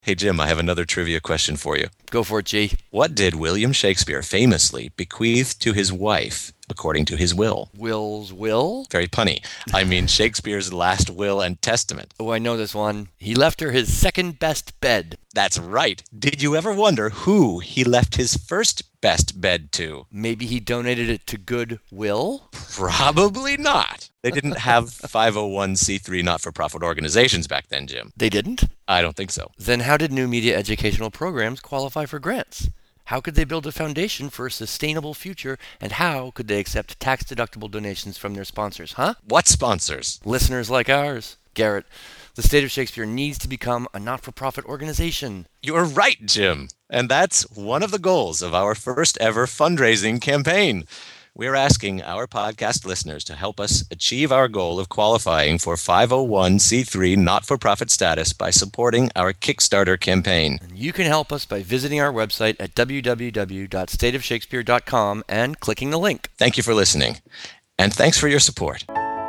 Hey, Jim, I have another trivia question for you. Go for it, G. What did William Shakespeare famously bequeath to his wife according to his will? Will's will? Very punny. I mean, Shakespeare's last will and testament. Oh, I know this one. He left her his second best bed. That's right. Did you ever wonder who he left his first best bed to? Maybe he donated it to Goodwill? Probably not. They didn't have 501c3 not-for-profit organizations back then, Jim. They didn't? I don't think so. Then how did new media educational programs qualify for grants? How could they build a foundation for a sustainable future, and how could they accept tax-deductible donations from their sponsors, huh? What sponsors? Listeners like ours. Garrett, the State of Shakespeare needs to become a not-for-profit organization. You're right, Jim. And that's one of the goals of our first ever fundraising campaign. We're asking our podcast listeners to help us achieve our goal of qualifying for 501c3 not-for-profit status by supporting our Kickstarter campaign. And you can help us by visiting our website at www.stateofshakespeare.com and clicking the link. Thank you for listening, and thanks for your support.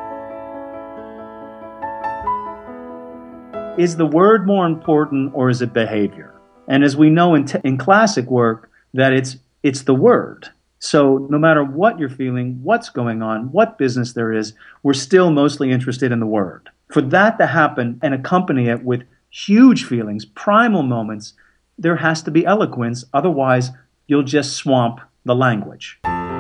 Is the word more important, or is it behavior? And as we know in classic work, that it's the word. So no matter what you're feeling, what's going on, what business there is, we're still mostly interested in the word. For that to happen and accompany it with huge feelings, primal moments, there has to be eloquence. Otherwise, you'll just swamp the language.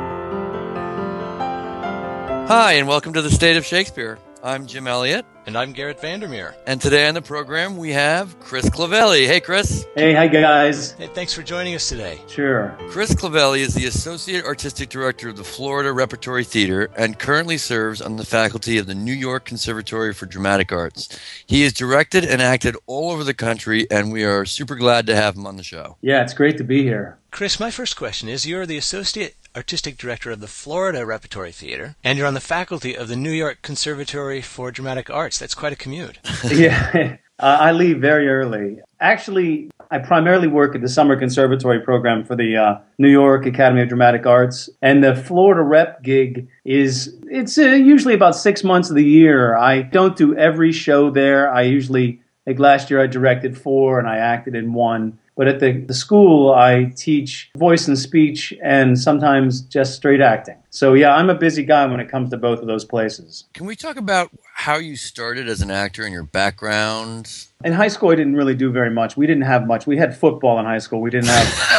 Hi, and welcome to the State of Shakespeare. I'm Jim Elliott. And I'm Garrett Vandermeer. And today on the program, we have Chris Clavelli. Hey, Chris. Hey, hi, guys. Hey, thanks for joining us today. Sure. Chris Clavelli is the Associate Artistic Director of the Florida Repertory Theater and currently serves on the faculty of the New York Conservatory for Dramatic Arts. He has directed and acted all over the country, and we are super glad to have him on the show. Yeah, it's great to be here. Chris, my first question is, you're the Associate Artistic Director of the Florida Repertory Theater, and you're on the faculty of the New York Conservatory for Dramatic Arts. That's quite a commute. Yeah, I leave very early. Actually, I primarily work at the summer conservatory program for the New York Academy of Dramatic Arts, and the Florida rep gig it's usually about 6 months of the year. I don't do every show there. Like last year I directed 4 and I acted in 1. But at the school, I teach voice and speech and sometimes just straight acting. So yeah, I'm a busy guy when it comes to both of those places. Can we talk about how you started as an actor and your background? In high school, I didn't really do very much. We didn't have much. We had football in high school. We didn't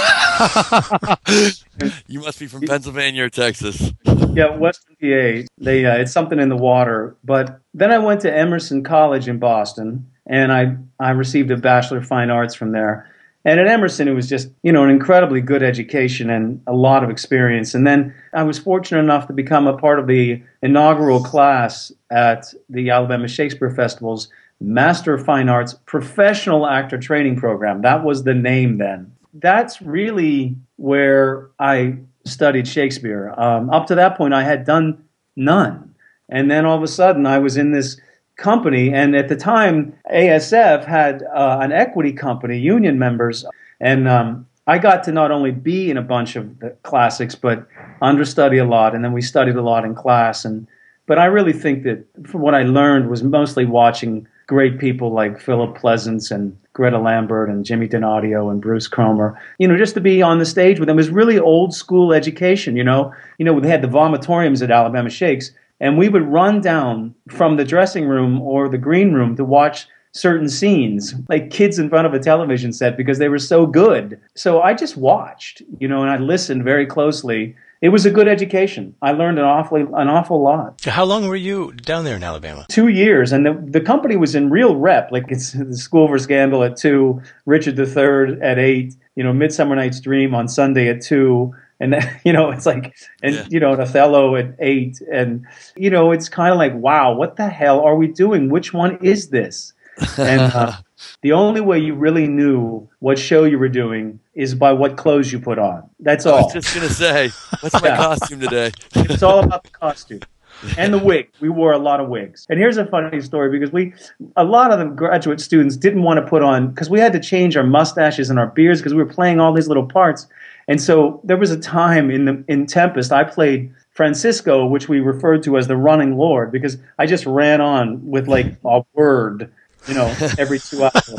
have... You must be from Pennsylvania or Texas. Yeah, Western PA. It's something in the water. But then I went to Emerson College in Boston, and I received a Bachelor of Fine Arts from there. And at Emerson, it was just, an incredibly good education and a lot of experience. And then I was fortunate enough to become a part of the inaugural class at the Alabama Shakespeare Festival's Master of Fine Arts Professional Actor Training Program. That was the name then. That's really where I studied Shakespeare. Up to that point, I had done none. And then all of a sudden, I was in this company, and at the time ASF had an equity company, union members, and I got to not only be in a bunch of the classics but understudy a lot, and then we studied a lot in class. But I really think that from what I learned was mostly watching great people like Philip Pleasance and Greta Lambert and Jimmy Donadio and Bruce Cromer, just to be on the stage with them. It was really old school education. They had the vomitoriums at Alabama Shakes, and we would run down from the dressing room or the green room to watch certain scenes, like kids in front of a television set, because they were so good. So I just watched, and I listened very closely. It was a good education. I learned an awful lot. How long were you down there in Alabama? 2 years, and the company was in real rep. Like it's the School for Scandal at 2, Richard III at 8, Midsummer Night's Dream on Sunday at 2. And it's like, and Othello at 8, and it's kind of like, wow, what the hell are we doing? Which one is this? And the only way you really knew what show you were doing is by what clothes you put on. That's all. I was just gonna say, what's my costume today? It's all about the costume and the wig. We wore a lot of wigs. And here's a funny story, because a lot of the graduate students didn't want to put on, because we had to change our mustaches and our beards because we were playing all these little parts. And so there was a time in Tempest, I played Francisco, which we referred to as the running lord, because I just ran on with like a word, every 2 hours.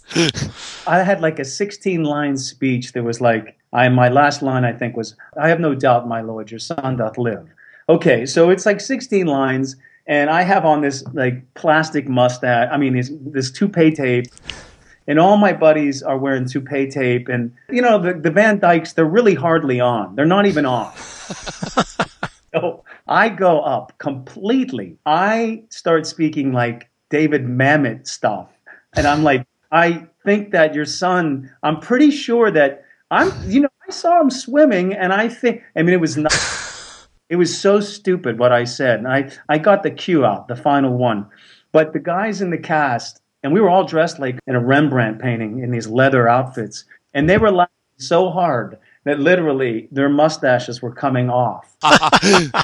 I had like a 16-line speech that was like, my last line, I think, was, "I have no doubt, my lord, your son doth live." Okay, so it's like 16 lines, and I have on this like plastic mustache, this toupee tape, and all my buddies are wearing toupee tape, and the Van Dykes, they're really hardly on. They're not even on. So I go up completely. I start speaking like David Mamet stuff, and I'm like, "I think that your son, I'm pretty sure that I saw him swimming, and it was not, it was so stupid what I said." And I got the cue out, the final one. But the guys in the cast, and we were all dressed like in a Rembrandt painting in these leather outfits, and they were laughing so hard that literally their mustaches were coming off. I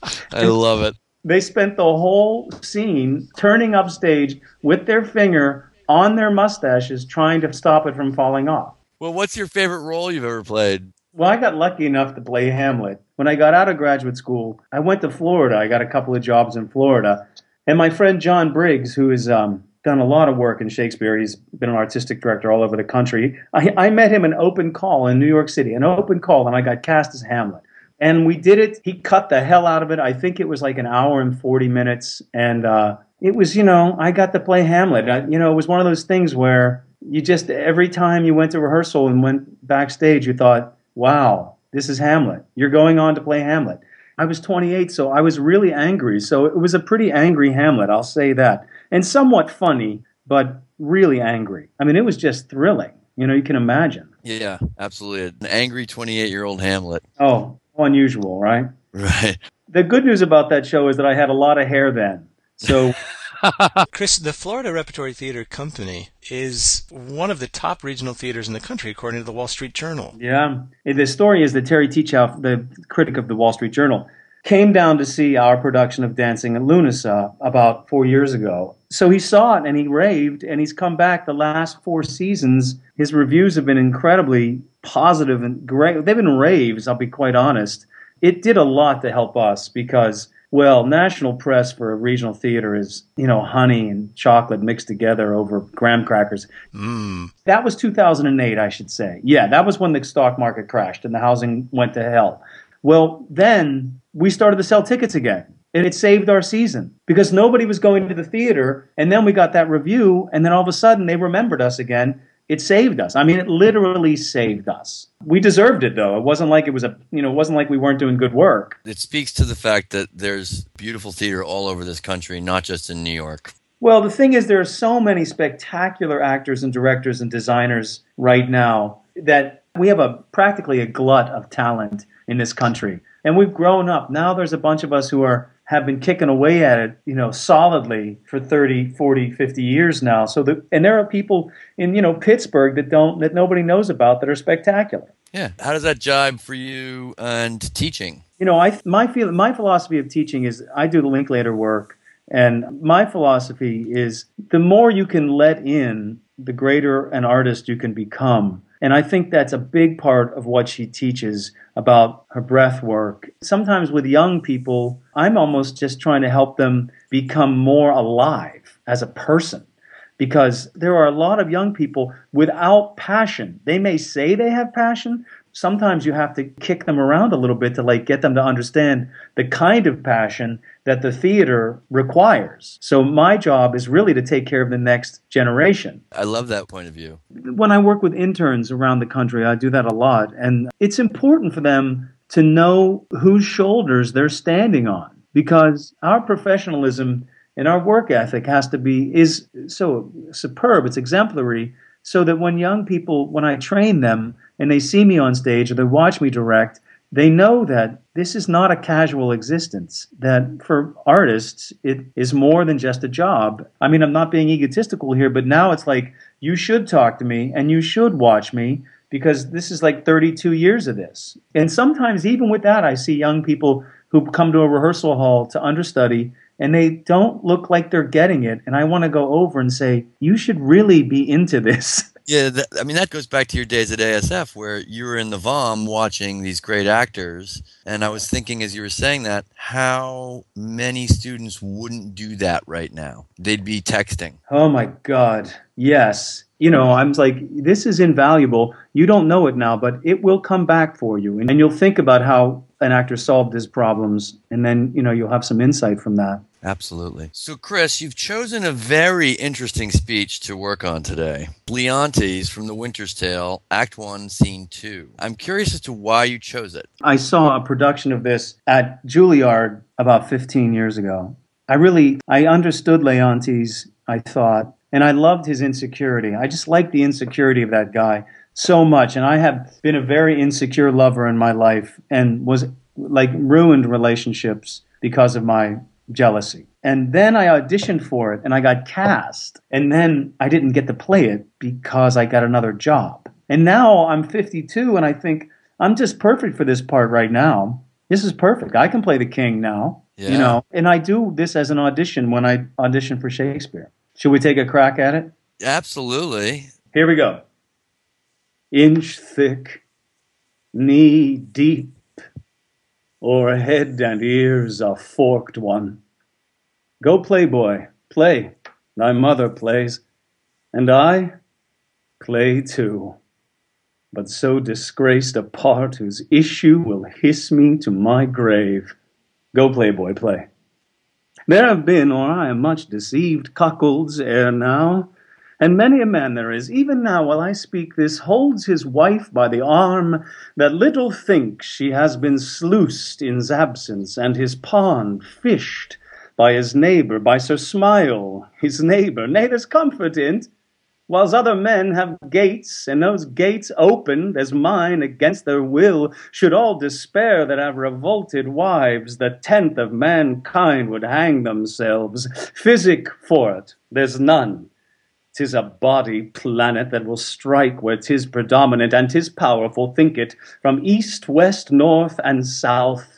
love it. They spent the whole scene turning upstage with their finger on their mustaches trying to stop it from falling off. Well, what's your favorite role you've ever played? Well, I got lucky enough to play Hamlet. When I got out of graduate school, I went to Florida. I got a couple of jobs in Florida. And my friend John Briggs, who has done a lot of work in Shakespeare, he's been an artistic director all over the country. I met him in Open Call in New York City, an open call, and I got cast as Hamlet. And we did it. He cut the hell out of it. I think it was like an hour and 40 minutes. And it was, I got to play Hamlet. It was one of those things where you just, every time you went to rehearsal and went backstage, you thought, wow, this is Hamlet. You're going on to play Hamlet. I was 28, so I was really angry. So it was a pretty angry Hamlet, I'll say that. And somewhat funny, but really angry. It was just thrilling. You can imagine. Yeah, absolutely. An angry 28-year-old Hamlet. Oh, unusual, right? Right. The good news about that show is that I had a lot of hair then. So, Chris, the Florida Repertory Theater Company is one of the top regional theaters in the country, according to the Wall Street Journal. Yeah. The story is that Terry Teachout, the critic of the Wall Street Journal, came down to see our production of Dancing at Lunasa about 4 years ago. So he saw it and he raved, and he's come back the last 4 seasons. His reviews have been incredibly positive and great. They've been raves, I'll be quite honest. It did a lot to help us because, well, national press for a regional theater is, honey and chocolate mixed together over graham crackers. That was 2008, I should say. Yeah, that was when the stock market crashed and the housing went to hell. Well, then we started to sell tickets again, and it saved our season because nobody was going to the theater, and then we got that review, and then all of a sudden they remembered us again. It saved us. It literally saved us. We deserved it, though. It wasn't like it wasn't like we weren't doing good work. It speaks to the fact that there's beautiful theater all over this country, not just in New York. Well, the thing is, there are so many spectacular actors and directors and designers right now that we have practically a glut of talent in this country. And we've grown up. Now there's a bunch of us who have been kicking away at it, solidly for 30, 40, 50 years now. And there are people in, Pittsburgh that nobody knows about that are spectacular. Yeah. How does that jibe for you and teaching? My philosophy of teaching is I do the Linklater work, and my philosophy is the more you can let in, the greater an artist you can become. And I think that's a big part of what she teaches about her breath work. Sometimes with young people, I'm almost just trying to help them become more alive as a person. Because there are a lot of young people without passion. They may say they have passion. Sometimes you have to kick them around a little bit to get them to understand the kind of passion that the theater requires. So my job is really to take care of the next generation. I love that point of view. When I work with interns around the country, I do that a lot. And it's important for them to know whose shoulders they're standing on, because our professionalism and our work ethic is so superb, it's exemplary, so that when young people, when I train them and they see me on stage or they watch me direct, they know that this is not a casual existence, that for artists, it is more than just a job. I'm not being egotistical here, but now it's like, you should talk to me and you should watch me, because this is like 32 years of this. And sometimes even with that, I see young people who come to a rehearsal hall to understudy, and they don't look like they're getting it. And I want to go over and say, you should really be into this. Yeah, that goes back to your days at ASF where you were in the VOM watching these great actors. And I was thinking as you were saying that, how many students wouldn't do that right now? They'd be texting. Oh, my God. Yes. I'm like, this is invaluable. You don't know it now, but it will come back for you. And you'll think about how an actor solved his problems, and then, you'll have some insight from that. Absolutely. So, Chris, you've chosen a very interesting speech to work on today. Leontes from The Winter's Tale, Act 1, Scene 2. I'm curious as to why you chose it. I saw a production of this at Juilliard about 15 years ago. I understood Leontes, I thought, and I loved his insecurity. I just liked the insecurity of that guy so much. And I have been a very insecure lover in my life and was ruined relationships because of my jealousy. And then I auditioned for it and I got cast. And then I didn't get to play it because I got another job. And now I'm 52 and I think I'm just perfect for this part right now. This is perfect. I can play the king now, and I do this as an audition when I audition for Shakespeare. Should we take a crack at it? Absolutely. Here we go. Inch thick, knee deep, o'er head and ears a forked one. Go play, boy, play. Thy mother plays, and I play too. But so disgraced a part whose issue will hiss me to my grave. Go play, boy, play. There have been, or I am much deceived, cuckolds ere now, and many a man there is, even now while I speak this, holds his wife by the arm, that little thinks she has been sluiced in's absence, and his pond fished by his neighbour, by Sir Smile, his neighbour. Nay, there's comfort in't, whiles other men have gates, and those gates opened as mine against their will, should all despair that have revolted wives, the tenth of mankind would hang themselves. Physic for it, there's none. 'Tis a body planet that will strike where 'tis predominant, and 'tis powerful, think it, from east, west, north, and south.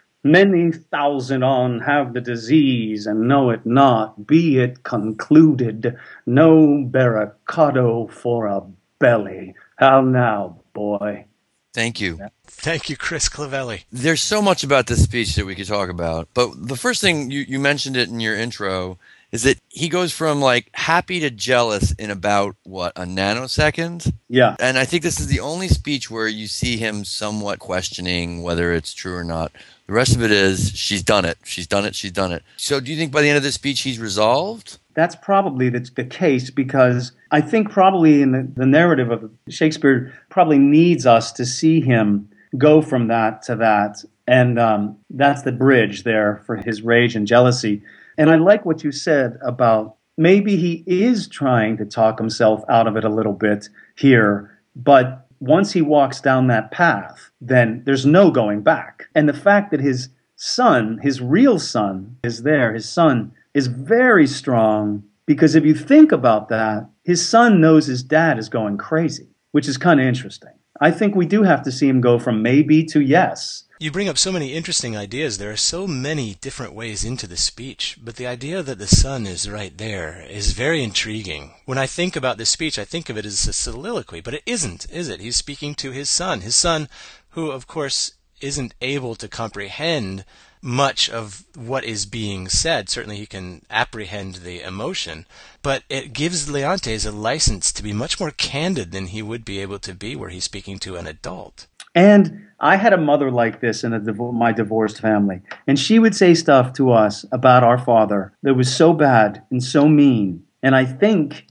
Many thousand on have the disease and know it not. Be it concluded, no barricado for a belly. How now, boy? Thank you. Thank you, Chris Clavelli. There's so much about this speech that we could talk about. But the first thing, you mentioned it in your intro, is that he goes from happy to jealous in about, a nanosecond? Yeah. And I think this is the only speech where you see him somewhat questioning whether it's true or not. The rest of it is, she's done it. She's done it. She's done it. So do you think by the end of this speech he's resolved? That's probably the case, because I think probably in the narrative of Shakespeare probably needs us to see him go from that to that. And that's the bridge there for his rage and jealousy. And I like what you said about maybe he is trying to talk himself out of it a little bit here, but once he walks down that path, then there's no going back. And the fact that his son, his real son, is there, his son is very strong, because if you think about that, his son knows his dad is going crazy, which is kind of interesting. I think we do have to see him go from maybe to yes. You bring up so many interesting ideas. There are so many different ways into the speech, but the idea that the son is right there is very intriguing. When I think about this speech, I think of it as a soliloquy, but it isn't, is it? He's speaking to his son who, of course, isn't able to comprehend much of what is being said. Certainly he can apprehend the emotion, but it gives Leontes a license to be much more candid than he would be able to be were he speaking to an adult. And I had a mother like this in my divorced family, and she would say stuff to us about our father that was so bad and so mean. And I think,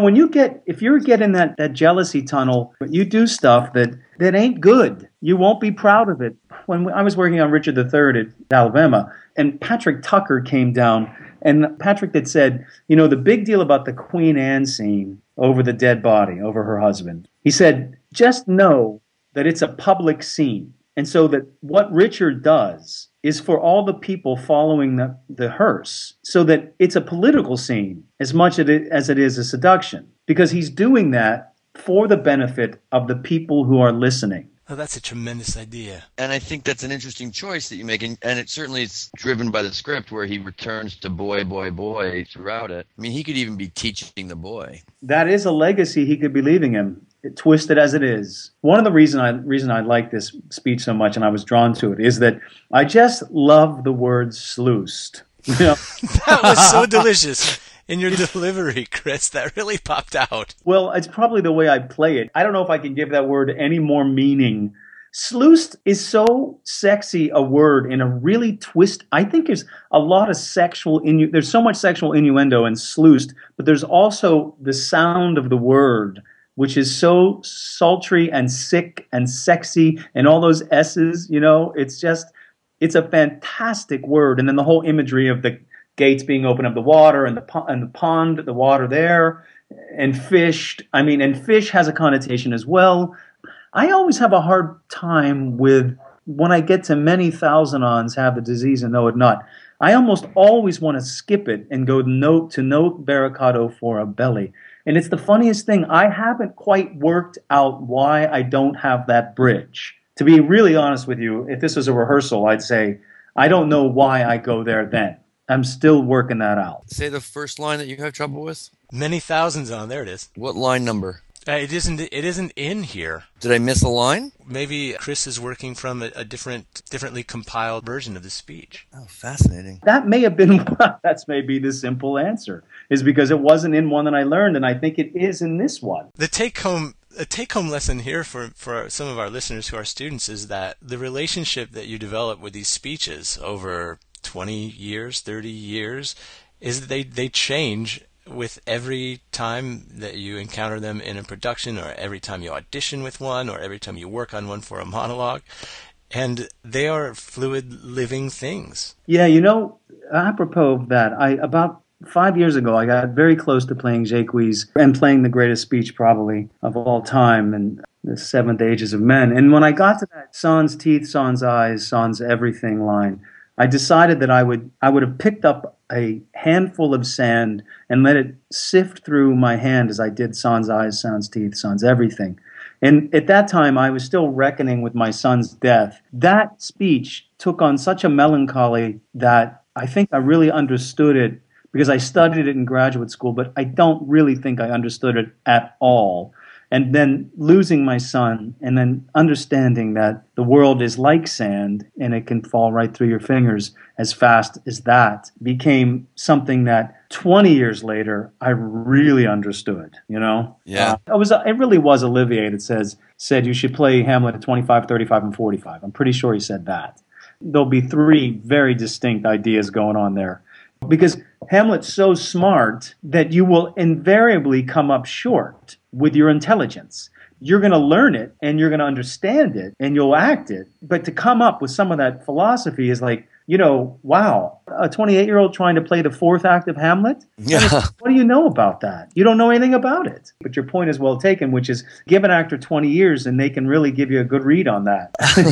if you get in that jealousy tunnel, you do stuff that ain't good. You won't be proud of it. When I was working on Richard III at Alabama, and Patrick Tucker came down, and Patrick had said, the big deal about the Queen Anne scene over the dead body, over her husband. He said, just know that it's a public scene. And so that what Richard does is for all the people following the hearse, so that it's a political scene as much as it is a seduction, because he's doing that for the benefit of the people who are listening. Oh, that's a tremendous idea. And I think that's an interesting choice that you make. And it certainly is driven by the script where he returns to boy, boy, boy throughout it. I mean, he could even be teaching the boy. That is a legacy he could be leaving him, twisted as it is. One of the reason I like this speech so much and I was drawn to it is that I just love the word sluiced. That was so delicious. in your delivery, Chris. That really popped out. Well, it's probably the way I play it. I don't know if I can give that word any more meaning. Sluiced is so sexy a word in a really twist. I think there's a lot of there's so much sexual innuendo in sluiced, but there's also the sound of the word, which is so sultry and sick and sexy and all those S's, it's a fantastic word. And then the whole imagery of the gates being open of the water and the pond, the water there, and fish. And fish has a connotation as well. I always have a hard time with when I get to many thousand-ons have the disease and know it not. I almost always want to skip it and go note barricado for a belly. And it's the funniest thing. I haven't quite worked out why I don't have that bridge. To be really honest with you, if this was a rehearsal, I'd say, I don't know why I go there then. I'm still working that out. Say the first line that you have trouble with. Many thousands on. There it is. What line number? It isn't in here. Did I miss a line? Maybe Chris is working from a differently compiled version of the speech. Oh, fascinating. That may have been, that's maybe the simple answer, is because it wasn't in one that I learned, and I think it is in this one. A take-home lesson here for some of our listeners who are students is that the relationship that you develop with these speeches over 20 years, 30 years, is that they change with every time that you encounter them in a production, or every time you audition with one, or every time you work on one for a monologue. And they are fluid, living things. Yeah, apropos of that, about 5 years ago, I got very close to playing Jacques and playing the greatest speech probably of all time in the Seventh Ages of Men. And when I got to that sans teeth, sans eyes, sans everything line, I decided that I would have picked up a handful of sand and let it sift through my hand as I did sans eyes, sans teeth, sans everything. And at that time, I was still reckoning with my son's death. That speech took on such a melancholy that I think I really understood it because I studied it in graduate school, but I don't really think I understood it at all. And then losing my son and then understanding that the world is like sand and it can fall right through your fingers as fast as that became something that 20 years later I really understood, Yeah. It really was Olivier that said you should play Hamlet at 25, 35, and 45. I'm pretty sure he said that. There'll be three very distinct ideas going on there. Because Hamlet's so smart that you will invariably come up short with your intelligence. You're going to learn it and you're going to understand it and you'll act it. But to come up with some of that philosophy is like, wow, a 28-year-old trying to play the fourth act of Hamlet? Yeah. What do you know about that? You don't know anything about it. But your point is well taken, which is give an actor 20 years and they can really give you a good read on that.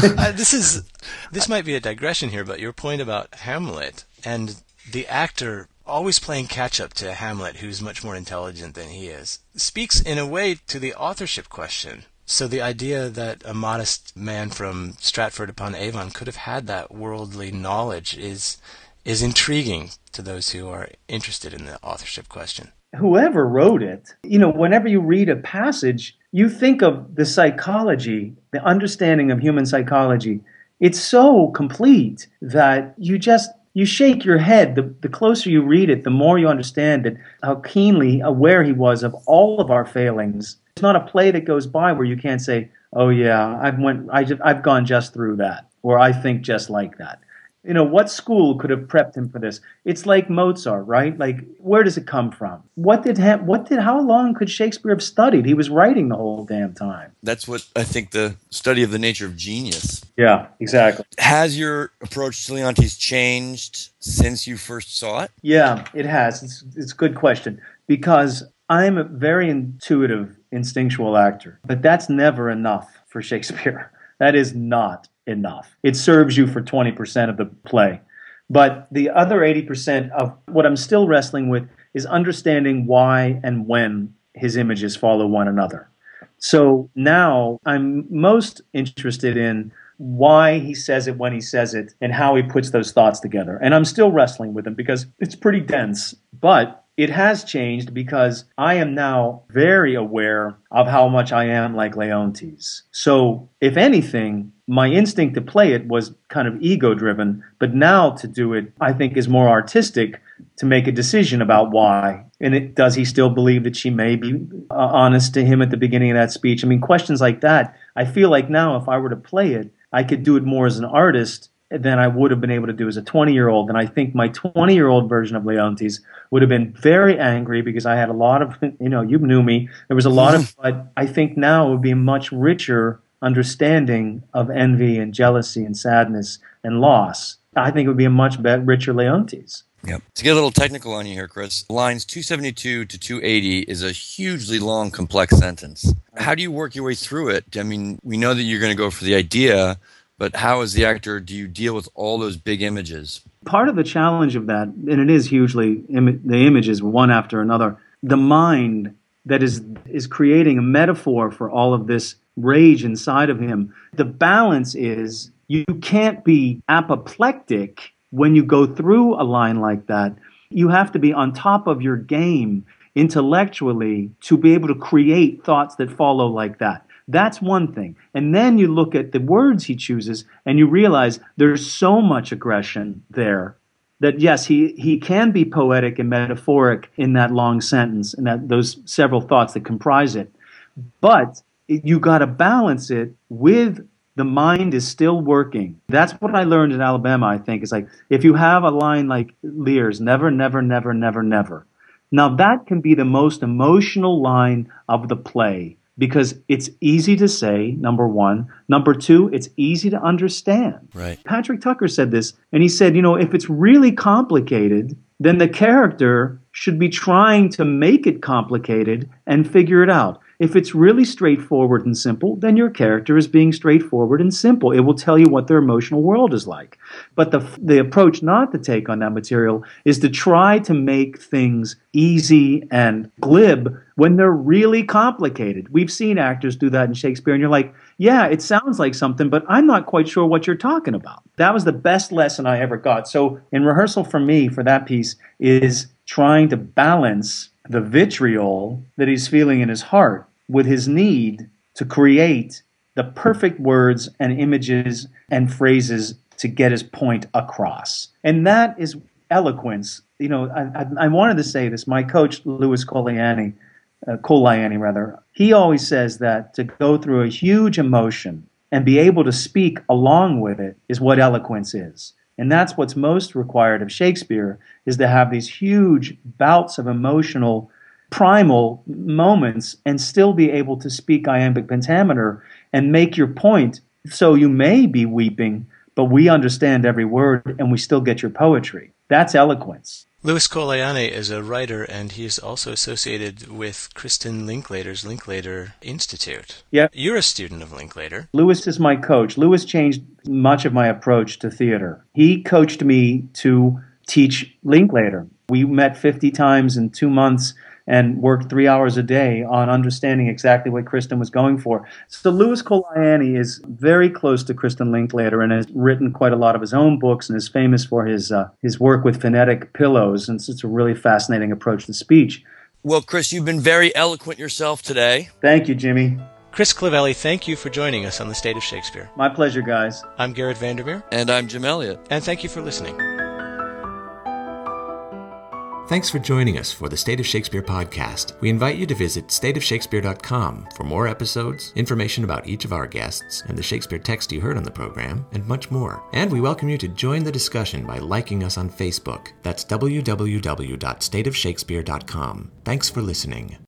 This might be a digression here, but your point about Hamlet and the actor always playing catch-up to Hamlet, who's much more intelligent than he is, speaks in a way to the authorship question. So the idea that a modest man from Stratford-upon-Avon could have had that worldly knowledge is intriguing to those who are interested in the authorship question. Whoever wrote it, whenever you read a passage, you think of the psychology, the understanding of human psychology. It's so complete that you shake your head. The closer you read it, the more you understand it, how keenly aware he was of all of our failings. It's not a play that goes by where you can't say, oh yeah, I've gone just through that, or I think just like that. What school could have prepped him for this? It's like Mozart, right? Like, where does it come from? How long could Shakespeare have studied? He was writing the whole damn time. That's what I think the study of the nature of genius. Yeah, exactly. Has your approach to Leontes changed since you first saw it? Yeah, it has. It's a good question because I'm a very intuitive, instinctual actor, but that's never enough for Shakespeare. That is not enough. It serves you for 20% of the play. But the other 80% of what I'm still wrestling with is understanding why and when his images follow one another. So now I'm most interested in why he says it when he says it and how he puts those thoughts together. And I'm still wrestling with them because it's pretty dense. But it has changed because I am now very aware of how much I am like Leontes. So if anything, my instinct to play it was kind of ego-driven, but now to do it, I think, is more artistic to make a decision about why. And does he still believe that she may be honest to him at the beginning of that speech? I mean, questions like that, I feel like now if I were to play it, I could do it more as an artist than I would have been able to do as a 20-year-old. And I think my 20-year-old version of Leontes would have been very angry because I had a lot of, you knew me. There was a lot of, but I think now it would be a much richer understanding of envy and jealousy and sadness and loss. I think it would be a much richer Leontes. Yep. To get a little technical on you here, Chris, lines 272 to 280 is a hugely long, complex sentence. How do you work your way through it? I mean, we know that you're going to go for the idea, but how, as the actor, do you deal with all those big images? Part of the challenge of that, and it is hugely, the images one after another, the mind that is creating a metaphor for all of this rage inside of him. The balance is you can't be apoplectic when you go through a line like that. You have to be on top of your game intellectually to be able to create thoughts that follow like that. That's one thing. And then you look at the words he chooses and you realize there's so much aggression there that, yes, he can be poetic and metaphoric in that long sentence and that those several thoughts that comprise it. But you got to balance it with the mind is still working. That's what I learned in Alabama, I think. It's like, if you have a line like Lear's, never, never, never, never, never. Now that can be the most emotional line of the play because it's easy to say, number one. Number two, it's easy to understand. Right. Patrick Tucker said this, and he said, if it's really complicated, then the character should be trying to make it complicated and figure it out. If it's really straightforward and simple, then your character is being straightforward and simple. It will tell you what their emotional world is like. But the approach not to take on that material is to try to make things easy and glib when they're really complicated. We've seen actors do that in Shakespeare, and you're like, yeah, it sounds like something, but I'm not quite sure what you're talking about. That was the best lesson I ever got. So in rehearsal for me, for that piece, is trying to balance the vitriol that he's feeling in his heart with his need to create the perfect words and images and phrases to get his point across. And that is eloquence. I wanted to say this. My coach, Louis Coliani, he always says that to go through a huge emotion and be able to speak along with it is what eloquence is. And that's what's most required of Shakespeare, is to have these huge bouts of emotional, primal moments and still be able to speak iambic pentameter and make your point. So you may be weeping, but we understand every word and we still get your poetry. That's eloquence. Louis Coliani is a writer, and he is also associated with Kristen Linklater's Linklater Institute. Yeah. You're a student of Linklater. Louis is my coach. Louis changed much of my approach to theater. He coached me to teach Linklater. We met 50 times in 2 months and worked 3 hours a day on understanding exactly what Kristen was going for. So Louis Coliani is very close to Kristen Linklater and has written quite a lot of his own books and is famous for his work with phonetic pillows, and it's a really fascinating approach to speech. Well, Chris, you've been very eloquent yourself today. Thank you, Jimmy. Chris Clavelli, thank you for joining us on The State of Shakespeare. My pleasure, guys. I'm Garrett Vandermeer. And I'm Jim Elliott. And thank you for listening. Thanks for joining us for the State of Shakespeare podcast. We invite you to visit stateofshakespeare.com for more episodes, information about each of our guests, and the Shakespeare text you heard on the program, and much more. And we welcome you to join the discussion by liking us on Facebook. That's www.stateofshakespeare.com. Thanks for listening.